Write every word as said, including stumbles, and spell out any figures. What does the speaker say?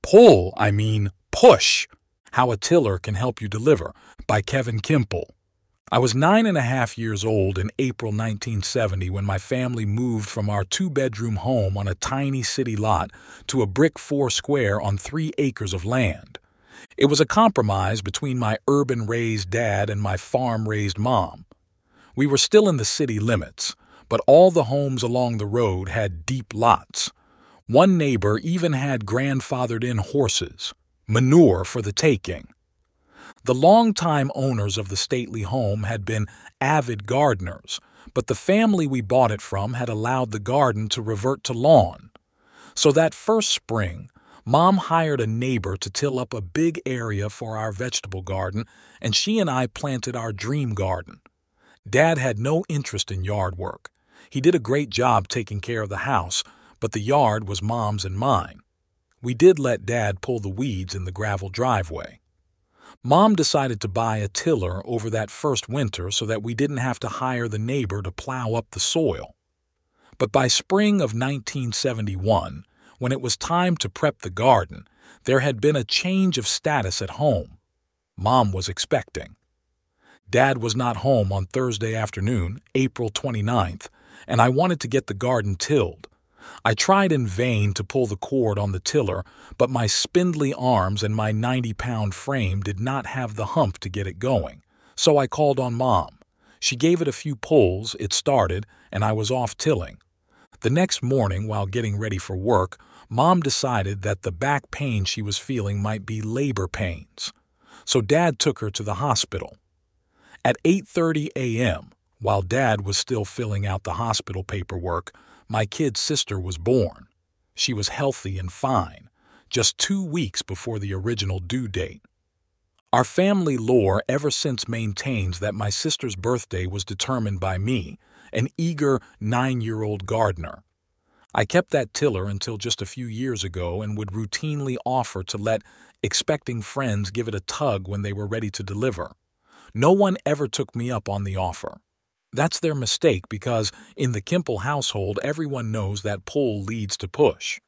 Pull, I mean push. How a Tiller Can Help You Deliver by Kevin Kimple. I was nine and a half years old in April nineteen seventy when my family moved from our two-bedroom home on a tiny city lot to a brick four-square on three acres of land. It was a compromise between my urban-raised dad and my farm-raised mom. We were still in the city limits, but all the homes along the road had deep lots. One neighbor even had grandfathered-in horses, manure for the taking. The longtime owners of the stately home had been avid gardeners, but the family we bought it from had allowed the garden to revert to lawn. So that first spring, Mom hired a neighbor to till up a big area for our vegetable garden, and she and I planted our dream garden. Dad had no interest in yard work. He did a great job taking care of the house, but the yard was Mom's and mine. We did let Dad pull the weeds in the gravel driveway. Mom decided to buy a tiller over that first winter so that we didn't have to hire the neighbor to plow up the soil. But by spring of nineteen seventy-one, when it was time to prep the garden, there had been a change of status at home. Mom was expecting. Dad was not home on Thursday afternoon, April twenty-ninth, and I wanted to get the garden tilled. I tried in vain to pull the cord on the tiller, but my spindly arms and my ninety-pound frame did not have the hump to get it going, so I called on Mom. She gave it a few pulls, it started, and I was off tilling. The next morning, while getting ready for work, Mom decided that the back pain she was feeling might be labor pains. So Dad took her to the hospital. At eight thirty a.m., while Dad was still filling out the hospital paperwork, my kid sister was born. She was healthy and fine, just two weeks before the original due date. Our family lore ever since maintains that my sister's birthday was determined by me, an eager nine-year-old gardener. I kept that tiller until just a few years ago and would routinely offer to let expecting friends give it a tug when they were ready to deliver. No one ever took me up on the offer. That's their mistake because in the Kimple household everyone knows that pull leads to push.